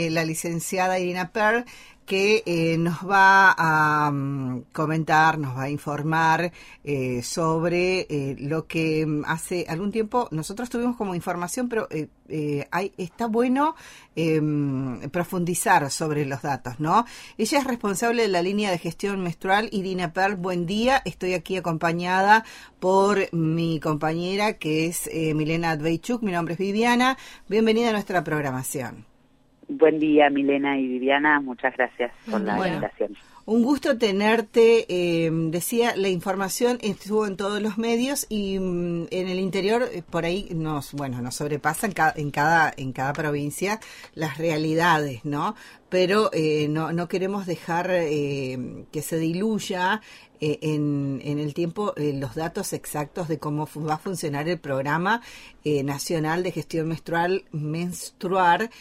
la licenciada Irina Perl, que nos va a comentar, nos va a informar sobre lo que hace algún tiempo nosotros tuvimos como información, pero está bueno profundizar sobre los datos, ¿no? Ella es responsable de la línea de gestión menstrual. Irina Perl, buen día. Estoy aquí acompañada por mi compañera, que es Milena Dveichuk. Mi nombre es Viviana. Bienvenida a nuestra programación. Buen día, Milena y Viviana. Muchas gracias por la invitación. Un gusto tenerte. Decía, la información estuvo en todos los medios y en el interior por ahí nos sobrepasan en cada provincia las realidades, ¿no? Pero no queremos dejar que se diluya en el tiempo los datos exactos de cómo va a funcionar el programa nacional de gestión menstrual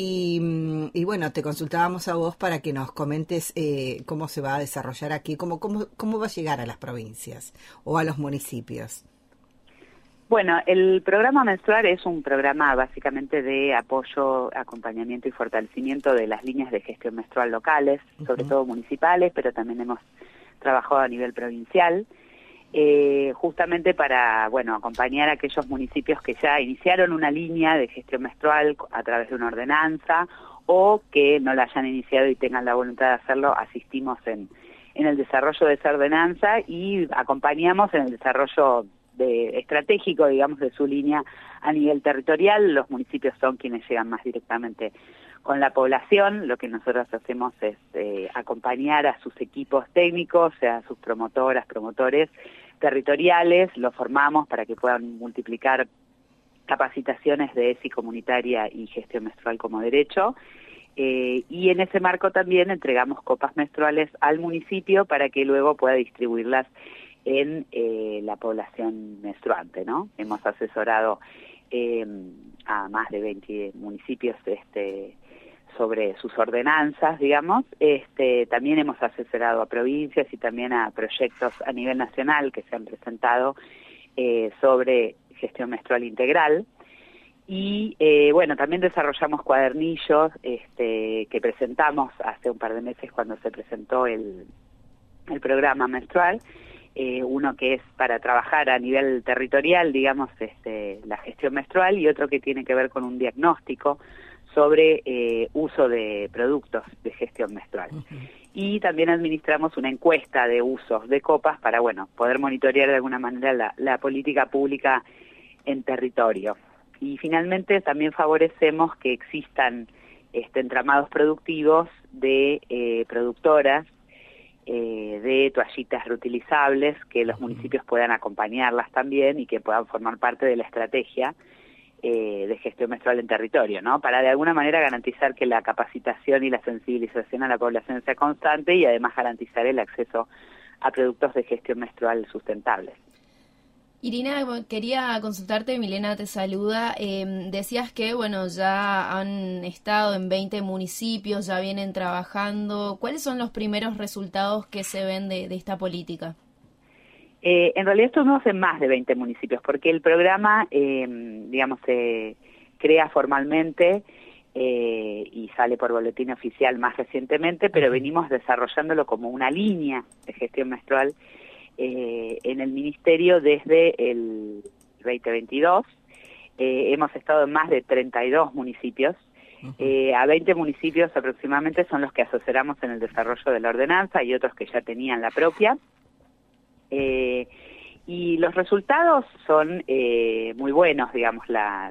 y bueno, te consultábamos a vos para que nos comentes cómo se va a desarrollar aquí, cómo va a llegar a las provincias o a los municipios. Bueno, el programa menstrual es un programa básicamente de apoyo, acompañamiento y fortalecimiento de las líneas de gestión menstrual locales, sobre todo municipales, pero también hemos trabajado a nivel provincial, justamente para, acompañar a aquellos municipios que ya iniciaron una línea de gestión menstrual a través de una ordenanza o que no la hayan iniciado y tengan la voluntad de hacerlo. Asistimos en el desarrollo de esa ordenanza y acompañamos en el desarrollo estratégico, digamos, de su línea a nivel territorial. Los municipios son quienes llegan más directamente con la población. Lo que nosotros hacemos es acompañar a sus equipos técnicos, a sus promotoras, promotores territoriales, los formamos para que puedan multiplicar capacitaciones de ESI comunitaria y gestión menstrual como derecho. Y en ese marco también entregamos copas menstruales al municipio para que luego pueda distribuirlas en la población menstruante, ¿no? Hemos asesorado a más de 20 municipios sobre sus ordenanzas, digamos. También hemos asesorado a provincias y también a proyectos a nivel nacional que se han presentado sobre gestión menstrual integral. Y también desarrollamos cuadernillos que presentamos hace un par de meses cuando se presentó el programa menstrual. Uno que es para trabajar a nivel territorial, digamos, la gestión menstrual, y otro que tiene que ver con un diagnóstico sobre uso de productos de gestión menstrual. Y también administramos una encuesta de usos de copas para, poder monitorear de alguna manera la política pública en territorio. Y finalmente también favorecemos que existan entramados productivos de productoras de toallitas reutilizables, que los municipios puedan acompañarlas también y que puedan formar parte de la estrategia de gestión menstrual en territorio, ¿no? Para de alguna manera garantizar que la capacitación y la sensibilización a la población sea constante y además garantizar el acceso a productos de gestión menstrual sustentables. Irina, quería consultarte, Milena te saluda. Decías que, ya han estado en 20 municipios, ya vienen trabajando. ¿Cuáles son los primeros resultados que se ven de esta política? En realidad estuvimos en más de 20 municipios, porque el programa, se crea formalmente y sale por boletín oficial más recientemente, pero venimos desarrollándolo como una línea de gestión menstrual en el Ministerio desde el 2022. Hemos estado en más de 32 municipios. A 20 municipios aproximadamente son los que asesoramos en el desarrollo de la ordenanza y otros que ya tenían la propia. Y los resultados son muy buenos, digamos,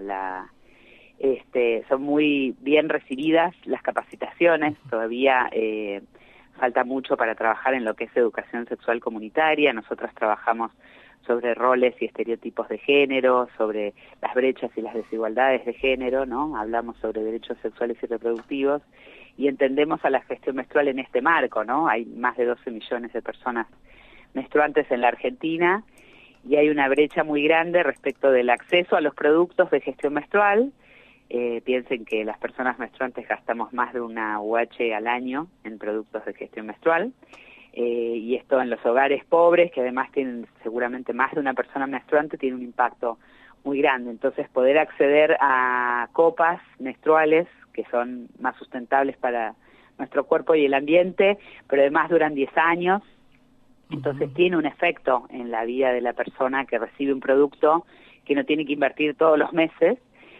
son muy bien recibidas las capacitaciones. Todavía falta mucho para trabajar en lo que es educación sexual comunitaria. Nosotros trabajamos sobre roles y estereotipos de género, sobre las brechas y las desigualdades de género, ¿no? Hablamos sobre derechos sexuales y reproductivos y entendemos a la gestión menstrual en este marco, ¿no? Hay más de 12 millones de personas menstruantes en la Argentina y hay una brecha muy grande respecto del acceso a los productos de gestión menstrual. Piensen que las personas menstruantes gastamos más de una UH al año en productos de gestión menstrual, y esto en los hogares pobres, que además tienen seguramente más de una persona menstruante, tiene un impacto muy grande. Entonces, poder acceder a copas menstruales que son más sustentables para nuestro cuerpo y el ambiente, pero además duran 10 años. Entonces tiene un efecto en la vida de la persona que recibe un producto que no tiene que invertir todos los meses.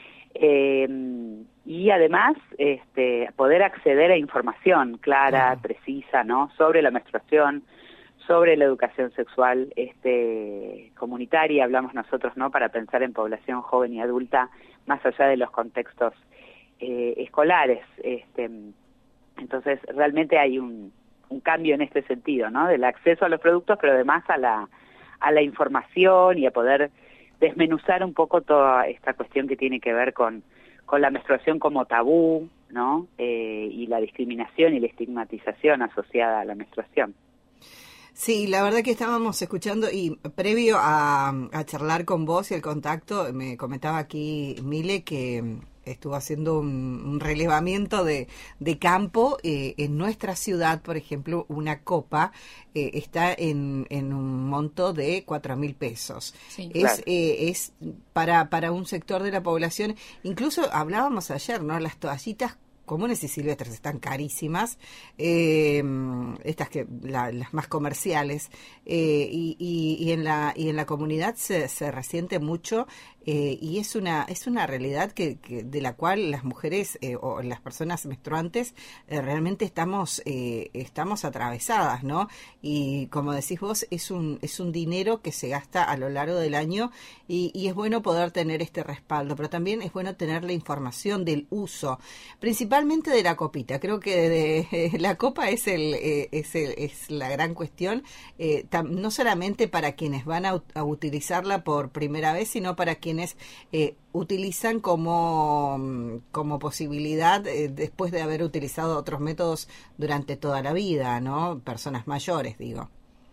Y además poder acceder a información clara, precisa, ¿no?, sobre la menstruación, sobre la educación sexual comunitaria, hablamos nosotros, ¿no?, para pensar en población joven y adulta más allá de los contextos escolares. Entonces realmente hay un cambio en este sentido, ¿no?, del acceso a los productos, pero además a la información y a poder desmenuzar un poco toda esta cuestión que tiene que ver con la menstruación como tabú, ¿no?, y la discriminación y la estigmatización asociada a la menstruación. Sí, la verdad que estábamos escuchando y previo a charlar con vos y el contacto, me comentaba aquí Mile que estuvo haciendo un relevamiento de campo. En nuestra ciudad, por ejemplo, una copa está en un monto de 4.000 pesos. Sí, es para un sector de la población. Incluso hablábamos ayer, ¿no?, las toallitas comunes y silvestres están carísimas, estas que las más comerciales, y en la comunidad se resiente mucho, y es una realidad que de la cual las mujeres o las personas menstruantes realmente estamos atravesadas, ¿no? Y como decís vos, es un dinero que se gasta a lo largo del año, y es bueno poder tener este respaldo, pero también es bueno tener la información del uso, principalmente de la copita. Creo que la copa es la gran cuestión, no solamente para quienes van a utilizarla por primera vez, sino para quienes utilizan como posibilidad después de haber utilizado otros métodos durante toda la vida, ¿no? Personas mayores, digo.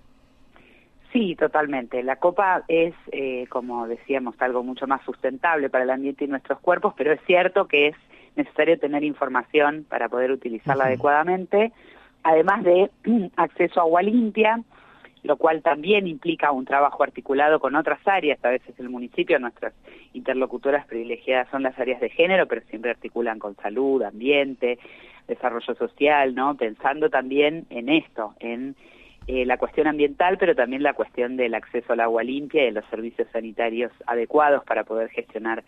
Sí, totalmente. La copa es, como decíamos, algo mucho más sustentable para el ambiente y nuestros cuerpos, pero es cierto que es necesario tener información para poder utilizarla adecuadamente, además de acceso a agua limpia, lo cual también implica un trabajo articulado con otras áreas. A veces el municipio, nuestras interlocutoras privilegiadas son las áreas de género, pero siempre articulan con salud, ambiente, desarrollo social, ¿no?, pensando también en esto, en la cuestión ambiental, pero también la cuestión del acceso al agua limpia y de los servicios sanitarios adecuados para poder gestionar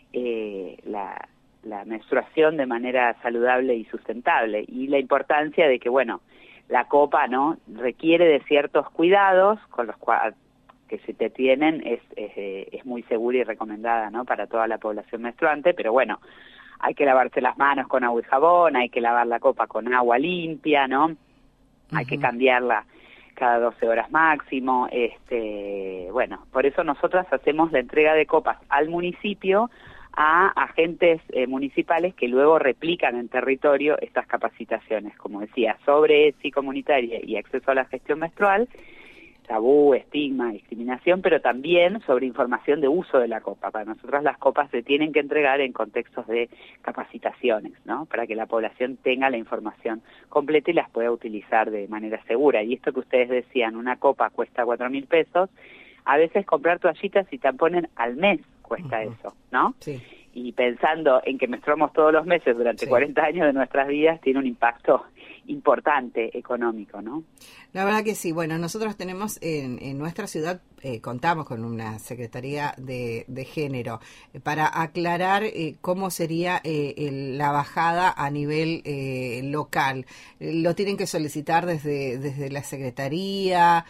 la menstruación de manera saludable y sustentable, y la importancia de que, bueno, la copa, ¿no?, requiere de ciertos cuidados con los cuales que se te tienen, es muy segura y recomendada, ¿no?, para toda la población menstruante, pero bueno, hay que lavarse las manos con agua y jabón, hay que lavar la copa con agua limpia, ¿no? Hay que cambiarla cada 12 horas máximo. Bueno, por eso nosotras hacemos la entrega de copas al municipio, a agentes municipales que luego replican en territorio estas capacitaciones, como decía, sobre ESI comunitaria y acceso a la gestión menstrual, tabú, estigma, discriminación, pero también sobre información de uso de la copa. Para nosotros las copas se tienen que entregar en contextos de capacitaciones, ¿no?, para que la población tenga la información completa y las pueda utilizar de manera segura. Y esto que ustedes decían, una copa cuesta 4.000 pesos, a veces comprar toallitas y tampones al mes cuesta eso, ¿no? Sí. Y pensando en que menstruamos todos los meses durante 40 años de nuestras vidas, tiene un impacto importante económico, ¿no? La verdad que sí. Bueno, nosotros tenemos en nuestra ciudad, contamos con una Secretaría de Género para aclarar cómo sería la bajada a nivel local. Lo tienen que solicitar desde la Secretaría,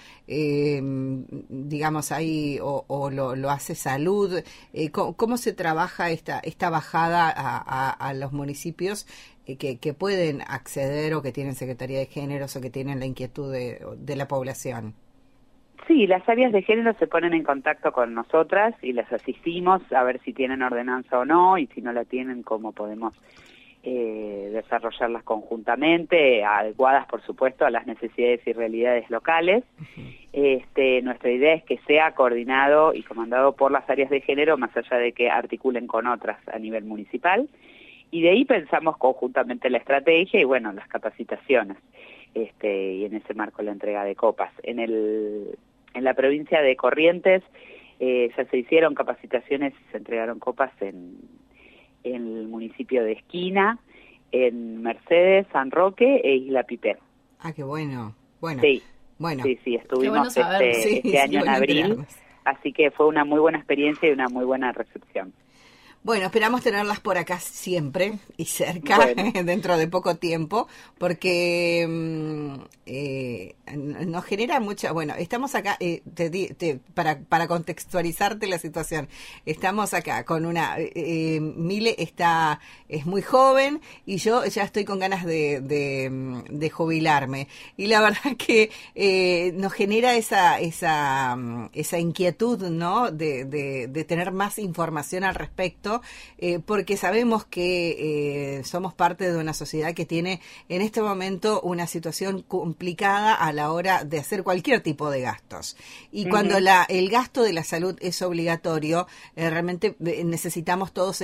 digamos ahí, o lo hace Salud. ¿Cómo se trabaja esta bajada a los municipios que pueden acceder, o que tienen Secretaría de Géneros, o que tienen la inquietud de la población? Sí, las áreas de género se ponen en contacto con nosotras y las asistimos a ver si tienen ordenanza o no, y si no la tienen, cómo podemos desarrollarlas conjuntamente, adecuadas por supuesto a las necesidades y realidades locales. Nuestra idea es que sea coordinado y comandado por las áreas de género, más allá de que articulen con otras a nivel municipal, y de ahí pensamos conjuntamente la estrategia y bueno, las capacitaciones, y en ese marco la entrega de copas. En la provincia de Corrientes ya se hicieron capacitaciones y se entregaron copas en el municipio de Esquina, en Mercedes, San Roque e Isla Pipé. Ah, qué bueno. Bueno. Sí. Bueno. Sí, estuvimos bueno este año en abril, así que fue una muy buena experiencia y una muy buena recepción. Bueno, esperamos tenerlas por acá siempre y cerca, dentro de poco tiempo, porque nos genera mucha... Bueno, estamos acá, para contextualizarte la situación, estamos acá con una... Mile es muy joven y yo ya estoy con ganas de jubilarme. Y la verdad que nos genera esa inquietud, ¿no? De tener más información al respecto, porque sabemos que somos parte de una sociedad que tiene en este momento una situación complicada a la hora de hacer cualquier tipo de gastos. Y cuando el gasto de la salud es obligatorio, realmente necesitamos todos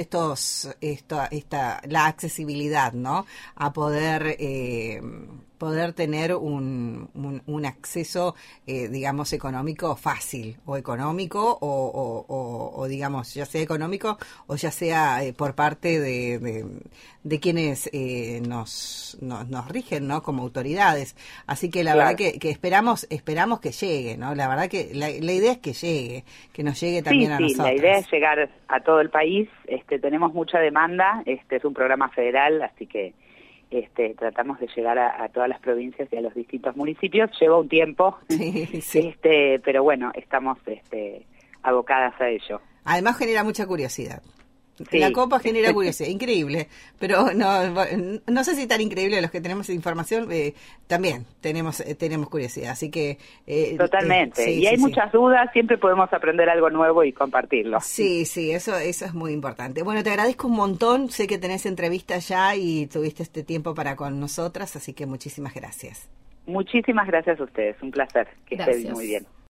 la accesibilidad, ¿no? A poder tener un acceso, digamos, económico fácil, o económico, o digamos, ya sea económico, o ya sea por parte de quienes nos rigen, ¿no? Como autoridades. Así que la verdad que esperamos que llegue, ¿no? La verdad que la idea es que llegue, que nos llegue también a nosotros. Sí, la idea es llegar a todo el país. Tenemos mucha demanda, es un programa federal, así que tratamos de llegar a todas las provincias y a los distintos municipios. Lleva un tiempo, sí. Pero bueno, estamos abocadas a ello. Además genera mucha curiosidad. Sí. La Copa genera curiosidad, increíble, pero no sé si tan increíble los que tenemos información, también tenemos curiosidad, así que... Totalmente, sí, y hay muchas dudas, siempre podemos aprender algo nuevo y compartirlo. Sí, eso es muy importante. Bueno, te agradezco un montón, sé que tenés entrevista ya y tuviste este tiempo para con nosotras, así que muchísimas gracias. Muchísimas gracias a ustedes, un placer, que estén muy bien.